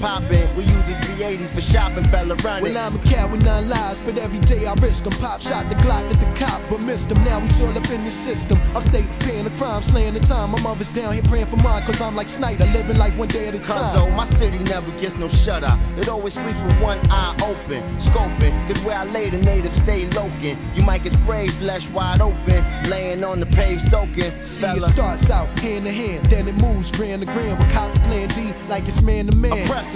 poppin'. We use these B80s for shopping, fella running. Well, I'm a cat with 9 lives, but every day I risk them. Pop shot the Glock at the cop, but missed him. Now he's all up in the system. I'm state paying the crime, slaying the time. My mother's down here praying for mine, cause I'm like Snyder, living like one day at a time. Cause my city never gets no shutter. It always sleeps with one eye open, scoping. Cause where I lay, the natives stay loking. You might get sprayed, flesh wide open, laying on the pave soaking. See, it starts out hand to hand, then it moves gram to gram. With cops playing D like it's man to man. Oppressor